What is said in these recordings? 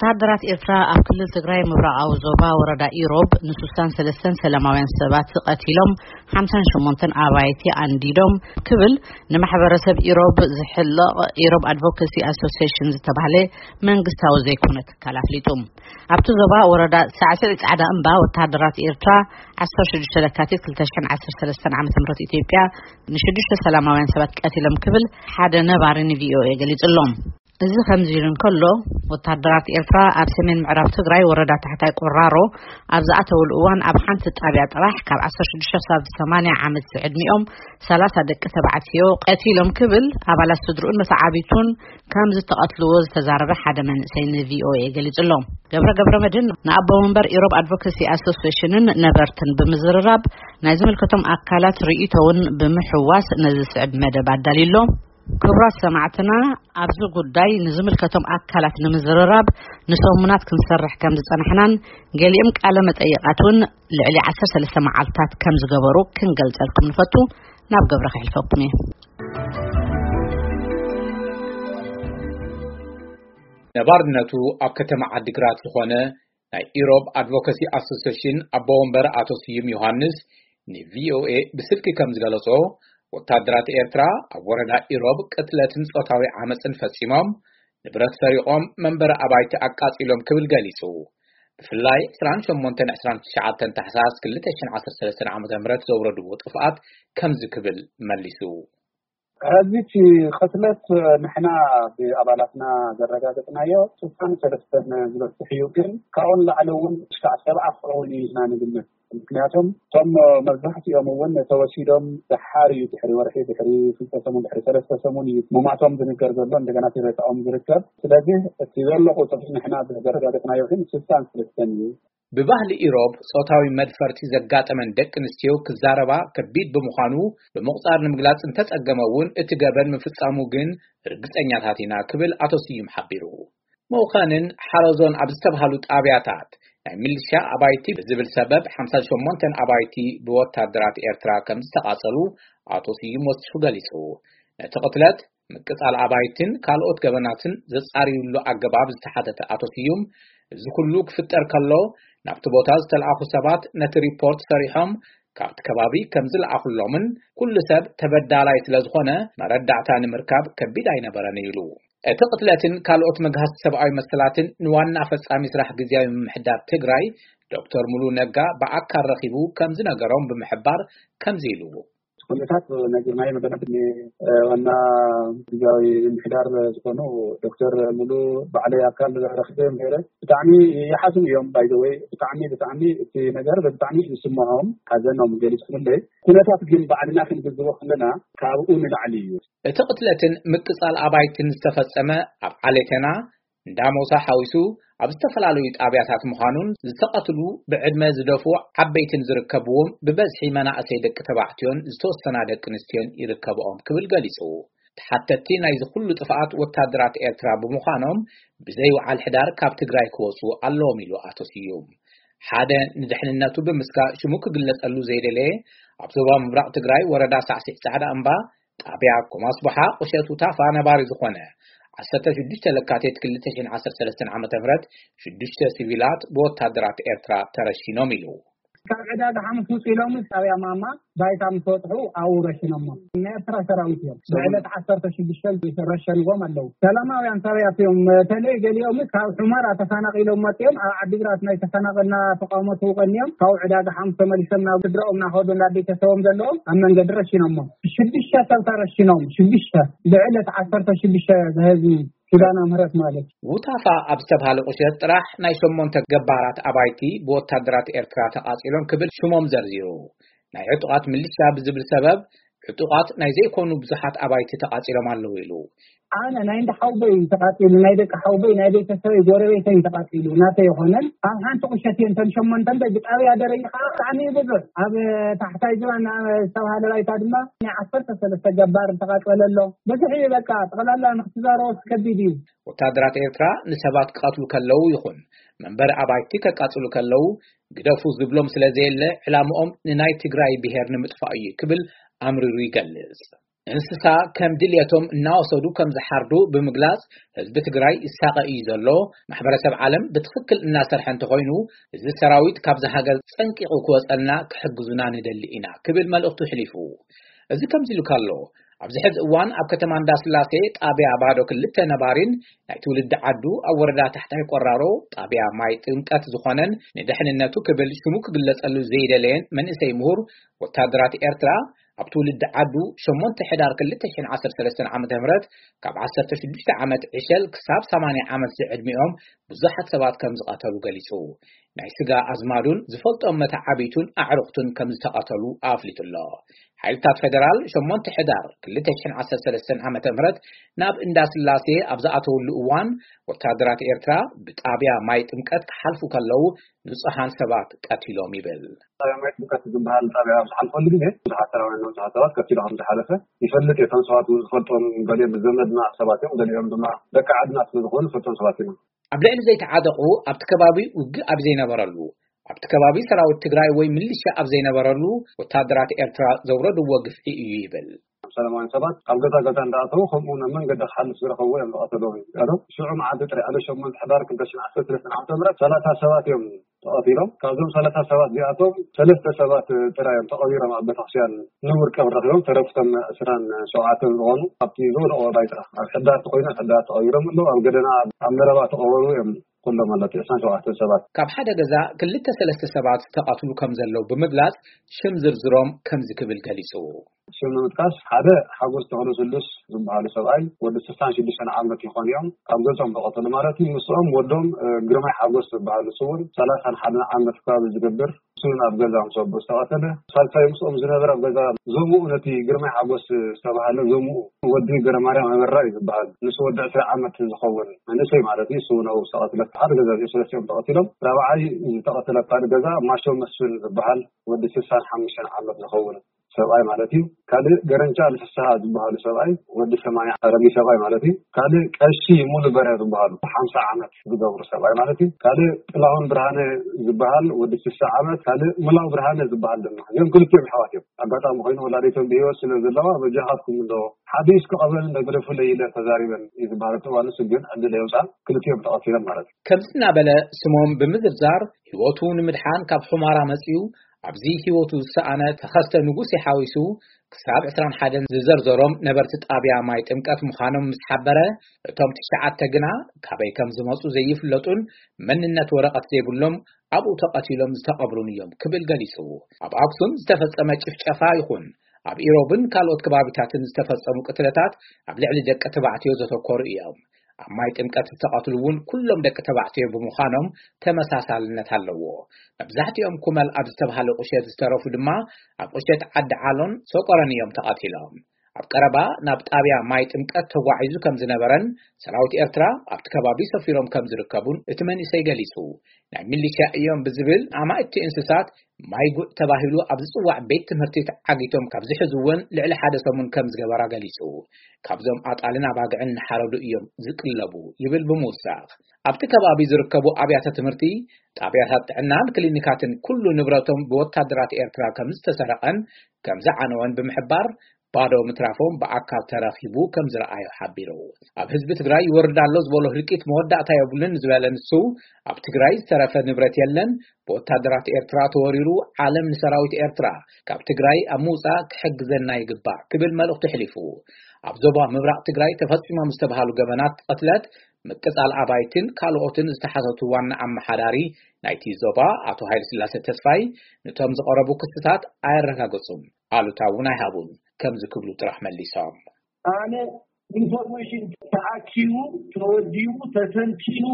ወታደራት ኤርትራ ኣብ ክልል ትግራይ ምብራቃዊ ዞባ ወረዳ ኢሮብ ንሱሳን ሰለስተን ሰላማውያን ሰባት ቀቲሎም 58 ኣባይቲ አንዲዶም ክብል ንማሕበረሰብ ኢሮብ ዝሕልቕ ኢሮብ ኣድቮኬሲ ኣሶሲዬሽን ዝተባሃለ መንግስታዊ ዘይኮነ ትካል ኣፍሊጡ ኣብቲ ዞባ ወረዳ ሳዕስዒ ጻዕዳ እምባ ወታደራት ኤርትራ 16 ለካቲት 2013 ዓመተ ምህረት ኢትዮጵያ ንሽዱሽተ ሰላማውያን ሰባት ቀቲሎም ክብል ሓደ ነባሪ ንቪኦኤ ገሊጹሎም እዚ ከምዚርን ከሎ ወታደራት ኤርትራ ኣብ ሰሜን ምዕራብ ትግራይ ወረዳ ታሕታይ ቆራሮ ኣብ ዝኣተውሉ እዋን ኣብ ሓንቲ ጣብያ ጥራሕ ካብ 16-80 ዓመት ዕድሚኦም 30 ደቂ ተባዕትዮ ቀቲሎም ክብል ኣባላት ስድሩን መሳዓቢቱን ከም ዝተቀትልዎ ዝተዛረበ ሓደ መንእሰይ ንቪኦኤ ገሊጹሎም ገብረ መድን ንኣቦ መንበር ኢሮብ ኣድቮኬሲ ኣሶሲዬሽንን ነበርትን ብምዝርራብ ናይ ዝምልከቶም ኣካላት ርእይቶውን ብምሕዋስ ነዚ ስዕብ መደብ ኣዳሊሎም ክብራት ሰማዕትና ኣብዚ ጉዳይ ንዝምልከቶም ኣካላት ንምዝርራብ ንሰሙናት ክንሰርሕ ከም ዝጸንሕናን ገሊኦም ቃለ መጠይቃቱን ልዕሊ 13 መዓልታት ከም ዝገበሩ ክንገልጸልኩም ንፈቱ ናብ ገብረ ክሕልፈኩም እየ ነባርነቱ ኣብ ከተማ ዓዲግራት ዝኾነ ናይ ኢሮብ ኣድቮኬሲ ኣሶሲዬሽን ኣቦ ወንበር ኣቶ ስዩም ዮሃንስ ንቪኦኤ ብስልኪ ከም ዝገለጾ ወታደራት ኤርትራ ኣብ ወረዳ ኢሮብ ቅትለትን ጾታዊ ዓመፅን ፈጺሞም ንብረት ሰሪቆም መንበረ ኣባይቲ ኣቃጺሎም ክብል ገሊጹ ብፍላይ 28-29 ታሕሳስ 2013 ዓመተ ምህረት ዘውረድዎ ጥፍኣት ከም ዝክብል መሊሱ هذه قتلت نحنا بأبالاتنا زرقاتنا سلطان ثلاثة زبطحيوكين كأون لعلون سبعة فروني هنا نقلنا مكنياتهم ثم مزحت يومون توسيدهم بحاري ورحي في تسمون بحري ثلاثة تسموني مماتهم ذنكر زلون دقنا في رتاهم ذنكر سلاجه تزلقوا طبعا نحنا بزرقاتنا يوحين سلطان ثلاثة ببهل إيروب صوتاوي مدفرتي زقات من دك نستيو كزاربا كبيد بمخانو بمقصار نمقلات انتس أقامون اتقابل من فتصامو جن رقص انياتاتينا كبل أتوسيهم حبيرو موخانن حرزون عبستبهالو تابعاتات يعني ملشا أبايتي بزبل سبب 58 أبايتي بوتادرات إيرترا كم استقاصلو أتوسيهم وستشو غاليسو نتقتلت مكتال أبايتين كالوت قبناتن زصاريولو أقباب زتحدث أتوسيهم زكلو كفتر كالو نابت بوتاز تلعاقو سبات نت ريبورت سريحهم كابت كبابي كمزل عقلومن كل سب تبدالايت لزخونة مردعتان مركاب كبيد عين برانيلو اتقتلاتن كالوت مجهز سبعي مسلاتن نوان نافس عميس راح جزياوي محدار تقراي دكتور مولو نقا بعكار رخيبو كمزنا قرام بمحبار كمزيلو كلتات نجمعي مدنة وانا جاوي انحدار زكونو دكتور مولو بعلي اكال رخيبهم هيرا بتعني يحاسم يوم باي ذا واي بتعني في نجار بتعني يسمعهم هذانهم جالس كله كلتات جن بعدنا في الجزوة خلنا كابون العليو تقتلتن مكسال أبايتن استفسما عليتنا داموسا حاويسو أبستفلالو يتابعات مخانون زتقتلو بعدما زدفوع عبيتن زركبوهم ببزحي مناعسي دك تبعتيون زتوستنا دك نستيون يركبوهم كبل قاليسو حتى تينا يزخلو طفعات وتادرات إيرترا بمخانهم بزيو على الحدار كاب تقراي كوسو اللو ميلو آتوسيوم حادا ندحنناتو بمسكا شموك قلت ألو زيدي ليه أبزوبا مبرق تقراي وردا سعادة أنبا تابعكم أصبحا وشيتو تافا نباري زخونة عسرت شدشت لكاتيت كلتشين 13 عام تمرت شدشت سيفيلات بوتادرات إيرترا ترشينو ميلو كعداد حمس مسيلوم يا ماما بايتا مصوتحو أو رشينوما إيرترا سراويتيوم بعدت 10 شدشت يرشنوهم اللو سلاماوي عن سراياتيوم تلي قال يوم كاو حمارة تفانق إلو ماتيوم عدقرات ناي تفانقنا فقامته غنيوم كاو عداد حمس ملسنا وقدرهم ناخذوا لدي تسوهم دلوم أما نقد رشينوما شدشت ترشينوم شدشت بعدت 10 شدشت هذه كدانا مرات مالك وطافا أبستبها لقشيت راح نايشمون تقبارات أبايتي بوتادرات إيرترا تقاصيلون كبل شموم زرزيرو ناي عطقات ملشا بزبل سبب عطقات ناي زي كونو بزحات أبايتي تقاصيلون مالويلو أنا نايد حوبي تقاتل نايدك حوبي نايدك تسوي جوري تين تقاتلو ناتي هونن هان تقشتين تنشمون تنبج أوي هذا عني بزر أب تحتاج أن سوى هذا راي تادما عصرت سلسجبار تقاتل له بس هي بكات قال لا نختزارو كبيدي وتادرات إيرترا نسبات قاتلو كلو يخون منبر أبايتي كقاتلو كلو قدفو زبلوم سلازيل علامهم ناي تقراي بهير نمطفائي كبل أمر ريقلز እንስሳ ከም ድልየቶም እናወሰዱ ከም ዝሓርዱ ብምግላጽ ህዝቢ ትግራይ ይሳቀይ ዘሎ ማሕበረሰብ ዓለም ብትክክል እናሰርሐ እንተኮይኑ እዚ ሰራዊት ካብ ዝሃገር ፀንቂቁ ክወፀልና ክሕግዙና ንደሊ ኢና ክብል መልእኽቱ ሕሊፉ እዚ ከም ዝሉ ካሎ ኣብዚ ሕዚ እዋን ኣብ ከተማ እንዳስላሴ ጣብያ ባዶ ክልተ ነባሪን ናይ ትውልድ ዓዱ ኣብ ወረዳ ታሕታይ ቆራሮ ጣብያ ማይ ጥምቀት ዝኾነን ንድሕንነቱ ክብል ሽሙ ክግለጸሉ ዘይደለየን መንእሰይ ምሁር ወታደራት ኤርትራ ኣብ ትውልድ ዓዱ 8 ሕዳር 2013 ዓመተ ምህረት ካብ 16 ዓመት ዕሸል ክሳብ 80 ዓመት ዕድሚኦም ብዙሓት ሰባት ከም ዝቀተሉ ገሊጹ ናይ ስጋ አዝማዱን ዝፈልጦም መተዓቢቱን አዕሩቅቱን ከም ዝተቀተሉ አፍሊጡሎ ሓይልታት ፌደራል 8 ሕዳር 2013 ዓመተ ምህረት ናብ እንዳስላሴ ኣብዛኣተውሉ እዋን ወታደራት ኤርትራ ብጣብያ ማይ ጥምቀት ክሓልፉ ከለው ንጹሃን ሰባት ቀቲሎም ይብል ማይ ጥምቀት ዝበሃል ጣብያ ዝሓልፈሉ ግዜ ዝሓተራውን ሰባት ቀቲሎም ዝሓለፈ ይፈልጥ የቶም ሰባት ዝፈልጦም ገሊኦም ዘመድና ሰባት እዮም ገሊኦም ድማ ደቂ ዓድና ስለዝኾኑ ዝፈልጦም ሰባት እዮም ኣብ ልዕሊ ዘይተዓደቁ ኣብቲ ከባቢ ውግእ ኣብ ዘይነበረሉ ኣብቲ ከባቢ ሰራዊት ትግራይ ወይ ሚሊሻ ኣብ ዘይነበረሉ ወታደራት ኤርትራ ዘውረድዎ ግፍዒ እዩ ይብል ሰላማዊ ሰባት ኣብ ገዛ እንዳኣተው ከምኡ መንገዲ ሓልፍ ዝረኸቡ እዮም ተቐተለው ያለው ሽዑ መዓልቲ ጥሪ ኣለ 8 ሕዳር 2013 ዓመተ ምህረት 30 ሰባት እዮም ተቐቲሎም ካብዞም 30 ሰባት ዚኣቶም 3 ሰባት ጥራዮም ተቐቢሮም ኣብ ቤተክርስትያን ንውርቀብ ረኺቦም ተረፍቶም 27 ዝኾኑ ኣብቲ ዝወደቆ ባይጥራ ኣብ ሕዳር ተቆይና ሕዳር ተቐቢሮም ኣለዉ ኣብ ገደና ኣብ መረባ ተቐበሩ እዮም ኩሎም ማለት 27 ሰባት ካብ ሓደ ገዛ ክልተ ሰለስተ ሰባት ተቐትሉ ከም ዘለው ብምግላጽ ሽም ዝርዝሮም ከም ዝክብል ገሊጹ ሽም ምጥቃስ ሓደ ሓጎስ ተኽሉ ስሉስ ዝበሃሉ ሰብኣይ ወዲ 66 ዓመት ይኾን እዮም ኣብ ገጾም ተቐተሉ ማለት እዩ ምስኦም ወዶም ግርማይ ሓጎስ ዝበሃሉ ስውን 31 ዓመት ከባቢ ዝገብር እሱን ኣብ ገዛኦም ሰብኡ ዝተቐተለ ሳልሳይ ምስኦም ዝነበረ ኣብ ገዛ ዘምኡ ነቲ ግርማይ ሓጎስ ዝተባሃለ ዘምኡ ወዲ ገረማርያም ኣበራ እዩ ዝበሃል ንሱ ወዲ 20 ዓመት ዝኸውን መንእሰይ ማለት እዩ እሱ ነው ዝተቐተለ ሓደ ገዛ ሰለስቲኦም ተቐቲሎም ራብዓይ ዝተቐተለ ሓደ ገዛ ማሾ መስፍን ዝበሃል ወዲ 65 ዓመት ዝኸውን ሰብኣይ ማለት እዩ ካልእ ገረንጫ ልፍስሓ ዝበሃሉ ሰብኣይ ወዲ 80 ዓረቢ ሰብኣይ ማለት እዩ ካልእ ቀሺ ሙሉ በረ ዝበሃሉ 50 ዓመት ዝገብሩ ሰብኣይ ማለት እዩ ካልእ ጥላሁን ብርሃነ ዝበሃል ወዲ 60 ዓመት ካልእ ሙላው ብርሃነ ዝበሃል ድማ እዮም ክልቲኦም ኣሕዋት እዮም ኣጋጣሚ ኮይኑ ወላዲቶም ብሂወት ስለ ዘለዋ በጃኻትኩም እንዶ ሓዲስ ከቐበል ነገር ፍለይ ኢለ ተዛሪበን ዝበሃል ተዋንስ ግን ዕድለ የውፃ ክልቲኦም ተቐቲሎም ማለት እዩ ከምዚ እናበለ ስሞም ብምዝርዛር ህይወቱ ንምድሓን ካብ ሑማራ መጽዩ ኣብዚ ህይወቱ ዝሰኣነ ተኸስተ ንጉስ ይሓዊሱ ክሳብ 21 ዝዘርዘሮም ነበርቲ ጣብያ ማይ ጥምቀት ምዃኖም ምስ ሓበረ እቶም 9 ግና ካበይ ከም ዝመጹ ዘይፍለጡን መንነት ወረቐት ዘይብሎም ኣብኡ ተቐቲሎም ዝተቐብሩን እዮም ክብል ገሊጹ ኣብ ኣክሱም ዝተፈጸመ ጭፍጨፋ ይኹን ኣብ ኢሮብን ካልኦት ከባቢታትን ዝተፈጸሙ ቅትለታት ኣብ ልዕሊ ደቂ ተባዕትዮ ዘተኮሩ እዮም ኣብ ማይ ጥምቀት ዝተቐትሉውን ኩሎም ደቂ ተባዕትዮ ብምዃኖም ተመሳሳልነት ኣለዎ መብዛሕትኦም ኩመል ኣብ ዝተባሃለ ቁሸት ዝተረፉ ድማ ኣብ ቁሸት ዓዲ ዓሎን ሰቆረን እዮም ተቐቲሎም ኣብ ቀረባ ናብ ጣብያ ማይ ጥምቀት ተጓዒዙ ከም ዝነበረን ሰራዊት ኤርትራ ኣብቲ ከባቢ ሰፊሮም ከም ዝርከቡን እቲ መንእሰይ ገሊጹ ናይ ሚሊሻ እዮም ብዝብል ኣማእቲ እንስሳት ማይ ጉዕ ተባሂሉ ኣብ ዝጽዋዕ ቤት ትምህርቲ ተዓጊቶም ካብ ዝሕዝውን ልዕሊ ሓደ ሰሙን ከም ዝገበራ ገሊጹ ካብዞም ኣጣልን ኣባግዕን ሓረዱ እዮም ዝቅለቡ ይብል ብምውሳኽ ኣብቲ ከባቢ ዝርከቡ ኣብያተ ትምህርቲ ጣብያታት ጥዕናን ክሊኒካትን ኩሉ ንብረቶም ብወታደራት ኤርትራ ከም ዝተሰረቐን ከም ዝዓነወን ብምሕባር ባዶ ምትራፎም በአካል ተራኺቡ ከም ዝረአዩ ሓቢሩ ኣብ ህዝቢ ትግራይ ይወርዳሎ ዝበሎ ህልቂት መወዳእታ የብሉን ዝበለንሱ ኣብ ትግራይ ዝተረፈ ንብረት የለን በወታደራት ኤርትራ ተወሪሩ ዓለም ንሰራዊት ኤርትራ ካብ ትግራይ ኣብ ምውፃእ ክሕግዘና ይግባእ ክብል መልእኽቱ ሕሊፉ ኣብ ዞባ ምብራቅ ትግራይ ተፈጺሞም ዝተባሃሉ ገበናት ቀትለት ምቅጻል አባይትን ካልኦትን ዝተሓተቱ ዋና ኣመሓዳሪ ናይቲ ዞባ አቶ ኃይለ ስላሴ ተስፋይ ነቶም ዝቀረቡ ክስታት ኣያረጋግጹም አሉታውን ኣይሃቡን ከም ዝክብሉ ጥራሕ መሊሶም ኣነ ኢንፎርሜሽን ተኣኪቡ ተወዲቡ ተሰንቲኑ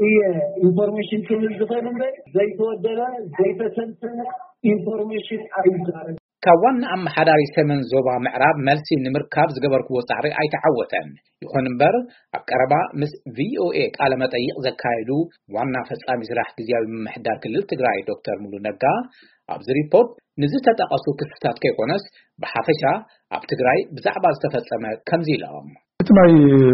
ኢንፎርሜሽን ክብል ዝኽእል እምበር ዘይተወደበ ዘይተሰንተነ ኢንፎርሜሽን ኣይዛረብ ካብ ዋና ኣመሓዳሪ ሰሜን ዞባ ምዕራብ መልሲ ንምርካብ ዝገበርክዎ ጻዕሪ ኣይተዓወተን ይኹን እምበር ኣብ ቀረባ ምስ VOA ቃለ መጠይቕ ዘካየዱ ዋና ፈጻሚ ስራሕ ጊዜያዊ ምምሕዳር ክልል ትግራይ ዶክተር ሙሉ ነጋ ኣብዚ ሪፖርት ንዝተጠቐሱ ክስታት ከይኮነስ ብሓፈሻ ኣብ ትግራይ ብዛዕባ ዝተፈጸመ ከምዚ ኢሎም እቲ ናይ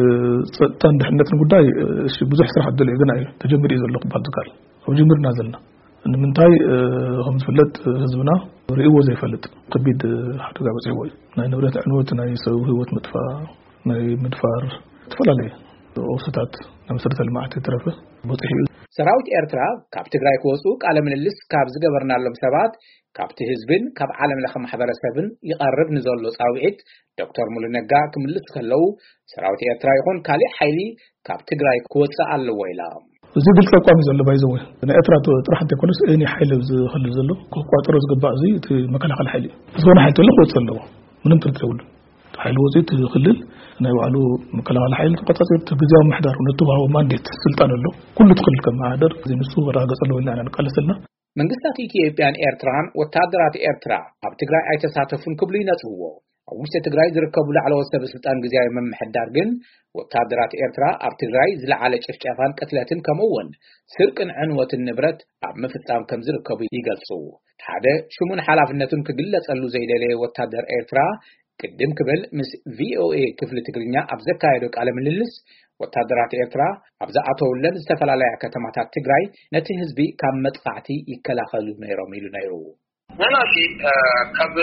ጸጥታን ድሕነትን ጉዳይ ብዙሕ ስራሕ ደልዩ ግን እዩ ተጀሚሩ ዘሎ ክባል ዝካል ኣብ ጀሚርና ዘለና ንምንታይ ከም ዝፍለጥ ህዝብና رئيو زي فلت قبيد حدقا بصيوي ناي نبرات عنوت ناي سو هوت مدفع ناي مدفار تفلالي وسطات نمسرت المعت ترفه بطيح سراوت إرترا كاب تجراي كوسوك على من الليست كاب زجبرنا لهم سبات كاب تهزبن كاب عالم لخم حضر سبن يقرب نزولوس أوعيت دكتور مولنجا كملت خلو سراوت إرترا يكون كالي حيلي كاب تجراي كوسا على ويلا زي قلت لك قام يزول بايزوي انا اترا تروح انت كنس اني حيل خلي زلو قاطر زغبا زي مكان خل حيلي زونه حيت له وصلوا منم تقول حيل وزيت خلل انا يوالو مكان خل حيل قطاصير تجزاو محضر ونتبعو مانديت سلطان له كل تخل كما عدر زي نسو راغص له الا انا قلسلنا መንግስታት ኢትዮጵያን ኤርትራን ወታደራት ኤርትራ ኣብ ትግራይ ኣይተሳተፉን ክብሉ ይነጽውዎ ኣብ ውሽጢ ትግራይ ዝርከቡ ላዕለዎት ሰበስልጣን ግዚያዊ መምሕዳር ግን ወታደራት ኤርትራ ኣብ ትግራይ ዝለዓለ ጭፍጨፋን ቅትለትን ከምኡውን ስርቅን ዕንወትን ንብረት ኣብ ምፍጻም ከም ዝርከቡ ይገልጹ ሓደ ሽሙን ሓላፍነቱን ክግለጸሉ ዘይደለየ ወታደር ኤርትራ ቅድም ክብል ምስ VOA ክፍሊ ትግርኛ ኣብ ዘካየዶ ቃለ ምልልስ ወታደራት ኤርትራ ኣብዛ ኣተውለን ዝተፈላለዩ ከተማታት ትግራይ ነቲ ህዝቢ ካብ መጥቃዕቲ ይከላኸሉ ነይሮም ኢሉ ነይሩ ናናሲ ካብ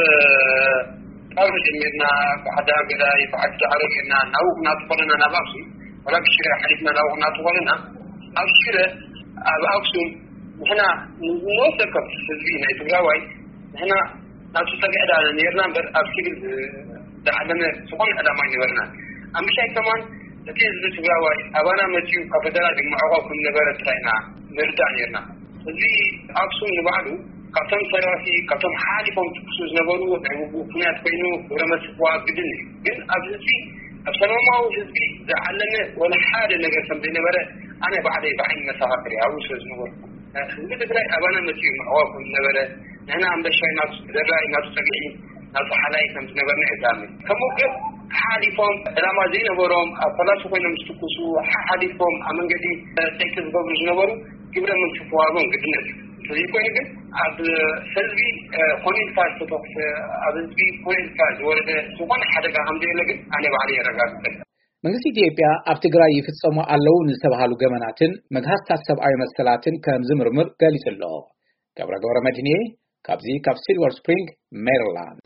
ጀሚርና ብሓዳ ገዳይ ብሓዳ ዓረግና ናውና ተቆለና ናባክሱ ወላ ብሽረ ሓሊፍና ናውና ተቆለና ኣብ ሽረ ኣብ ኣክሱም ንሕና ንወሰከብ ህዝቢ ናይ ትግራዋይ ንሕና ናብ ተሰግዕዳ ነርና በር ኣብ ሲቪል ዝዓለመ ዝኾነ ዕላማ ይነበርና ኣምሻይ ከማን እቲ ህዝቢ ትግራዋይ ኣባና መፅዩ ካብ ፈደራል ድምዕቆ ነበረ ትራይና ንርዳእ ነርና እዚ ኣክሱም ንባዕሉ ካብቶም ሰራፊ ካብቶም ሓሊፎም ትክሱ ዝነበሩ ኩናት ኮይኑ ረመስዋ ግድን ግን ኣብ ህዝቢ ኣብ ሰላማዊ ህዝቢ ዝዓለመ ወላ ሓደ ነገር ከም ዘይነበረ ኣነ ባዕደይ ብዓይኒ መሰኻኽሪ ኣብኡ ስለ ዝነበሩ ህዝቢ ትግራይ ኣባና መፅዩ ምዕቆ ነበረ ንሕና ኣንበሻይ ናቱ ደራይ ናቱ ፀግዒ ናቱ ሓላይ ከም ዝነበርና እዛሚ ከምኡ ግን ሓሊፎም ዕላማ ዘይነበሮም ኣብ ፈላሲ ኮይኖም ዝትኩሱ ሓሊፎም ኣብ መንገዲ ጠይቂ ዝገብሩ ዝነበሩ ግብረ ምንፍዋጎም ግድነት ስለዚ ኮይኑ ግን ኣብ ህዝቢ ኮኒልካ ዝተተኽፈ ኣብ ህዝቢ ኮኒልካ ዝወረደ ዝኾነ ሓደጋ ከምዘየለ ግን ኣነ ባዕለይ የረጋግፅ መንግስቲ ኢትዮጵያ ኣብ ትግራይ ይፍጸሙ ኣለዉ ንዝተባሃሉ ገመናትን መግሃስታት ሰብኣዊ መሰላትን ከም ዝምርምር ገሊጹ ኣሎ ገብረ መድህኔ ካብዚ ካብ ሲልቨር ስፕሪንግ ሜሪላንድ